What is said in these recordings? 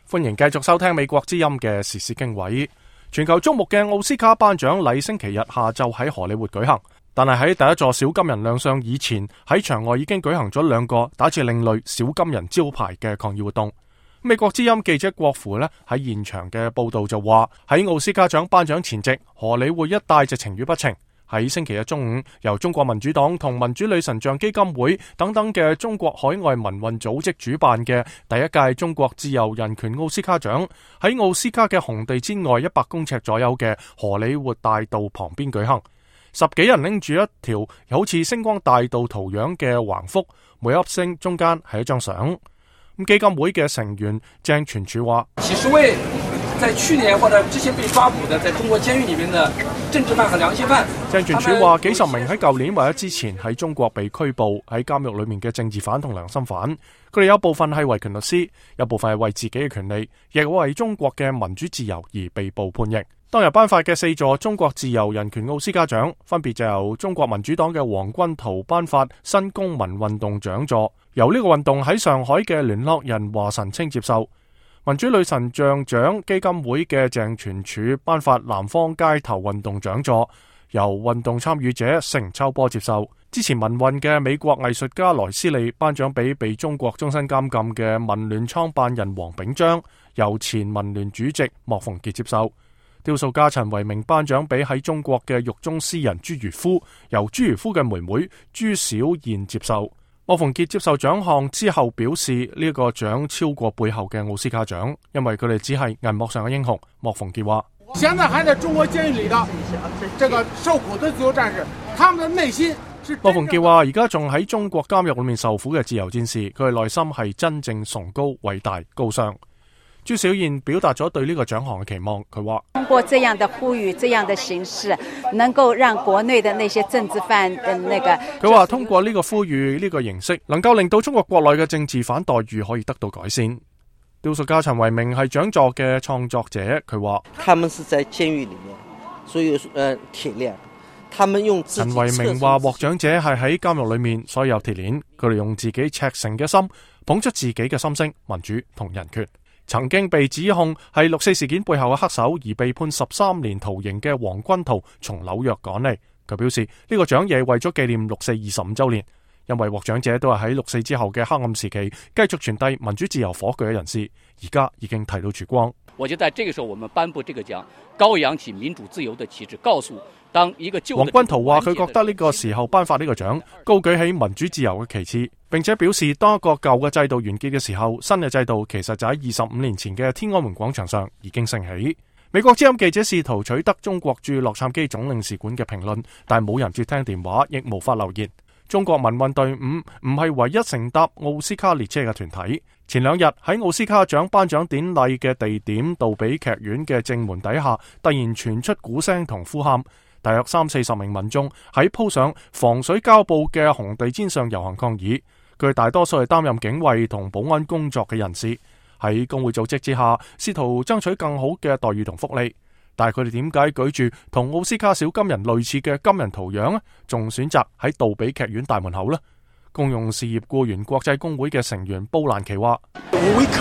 歡迎繼續收聽美國之音嘅時事經緯。全球矚目嘅奧斯卡頒獎禮星期日下晝喺荷里活舉行，但係喺第一座小金人亮相以前，喺場外已經舉行咗兩個打住另類小金人招牌嘅抗議活動。美國之音記者郭芙喺現場嘅報道就話，喺奧斯卡獎頒獎前夕，荷里活一帶就晴雨不情。喺星期日中午，由中國民主黨同民主女神像基金會等等嘅中國海外民運組織主辦嘅第一屆中國自由人權奧斯卡獎，喺奧斯卡嘅紅地氈外100公尺左右嘅荷里活大道旁邊舉行。10幾人拎住一條好似星光大道圖樣嘅橫幅，每粒星中間係一張相。咁基金會嘅成員鄭全柱話： 幾十位在去年或者之前被抓捕的在中國監獄裏面的政治犯和良心犯。 鄭全柱話，幾十名喺舊年或者之前喺中國被拘捕喺監獄裏面嘅政治犯同良心犯，佢哋有部分係維權律師，有部分係為自己嘅權利，亦為中國嘅民主自由而被捕判刑。當日頒發嘅4座中國自由人權奧斯卡獎，分別就由中國民主黨嘅黃軍濤頒發新公民運動獎座，由呢個運動喺上海嘅聯絡人華晨清接受。民主女神像獎基金會嘅鄭全柱頒發南方街頭運動獎座，由運動參與者成秋波接受。支持民運嘅美國藝術家萊斯利頒獎俾被中國終身監禁嘅民聯創辦人黃炳章，由前民聯主席莫逢傑接受。雕塑家陳維明頒獎俾喺中國嘅獄中詩人朱漁夫，由朱漁夫嘅妹妹朱小燕接受。莫逢傑接受獎項之後表示，呢個獎超過背後嘅奧斯卡獎，因為佢哋只係銀幕上嘅英雄。莫逢傑話： 現在還在中國監獄裏的這個受苦的自由戰士，他們的內心是。 莫逢傑話：而家仲喺中國監獄裏面受苦嘅自由戰士，佢哋內心係真正崇高、偉大、高尚。朱小燕表達咗對呢個獎項嘅期望，佢話： 通過這樣的呼籲，這樣的形式，能夠讓國內的那些政治犯的佢話通過呢個呼籲，呢個形式，能夠令到中國國內嘅政治犯待遇可以得到改善。雕塑家陳維明係獎座嘅創作者，佢話： 他們是在監獄裏面，所以鐵鏈，他們用自己。 陳維明話獲獎者係喺監獄裏面，所以有鐵鏈，佢哋用自己赤誠嘅心，捧出自己嘅心聲、民主同人權。曾經被指控係6·4事件背後嘅黑手而被判13年徒刑嘅黃軍濤從紐約趕嚟，佢表示呢個獎亦係為咗紀念6·4 25週年，因為獲獎者都係喺6·4之後嘅黑暗時期繼續傳遞民主自由火炬嘅人士，而家已經睇到曙光。 我覺得在這個時候，我們頒布這個獎，高揚起民主自由的旗幟，告訴當一個舊的。黃軍濤話：佢覺得呢個時候頒發呢個獎，高舉起民主自由嘅旗幟，並且表示當一個舊嘅制度完結嘅時候，新嘅制度其實就喺25年前嘅天安門廣場上已經升起。美國之音記者試圖取得中國駐洛杉磯總領事館嘅評論，但冇人接聽電話，亦無法留言。中國民運隊伍唔係唯一乘搭奧斯卡列車嘅團體。前2日喺奧斯卡獎頒獎典禮嘅地點杜比劇院嘅正門底下，突然傳出鼓聲同呼喊，大約30-40名民眾喺鋪上防水膠布嘅紅地氈上遊行抗議。佢大多數係擔任警衛同保安工作嘅人士，喺工會組織之下，試圖爭取更好嘅待遇同福利。但係佢哋點解舉住同奧斯卡小金人類似嘅金人圖樣呢？仲選擇喺杜比劇院大門口呢？公用事業僱員國際工會嘅成員布蘭奇話：布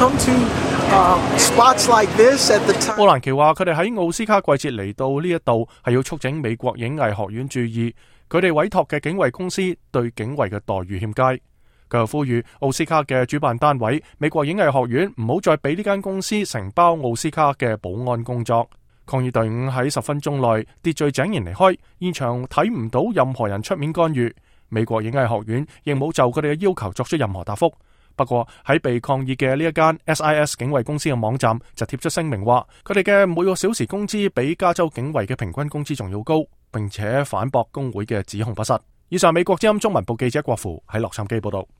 蘭奇話佢哋喺奧斯卡季節嚟到呢一度係要促請美國影藝學院注意佢哋委託嘅警衛公司對警衛嘅待遇欠佳。佢又呼籲奧斯卡嘅主辦單位美國影藝學院唔好再俾呢間公司承包奧斯卡嘅保安工作。抗議隊伍喺10分鐘內秩序井然離開，現場睇唔到任何人出面干預。美國影藝學院亦冇就佢哋嘅要求作出任何答覆。不過喺被抗議嘅呢一間 SIS 警衛公司嘅網站就貼出聲明話，佢哋嘅每個小時工資比加州警衛嘅平均工資仲要高，並且反駁工會嘅指控不實。以上美國之音中文部記者郭芙喺洛杉磯報道。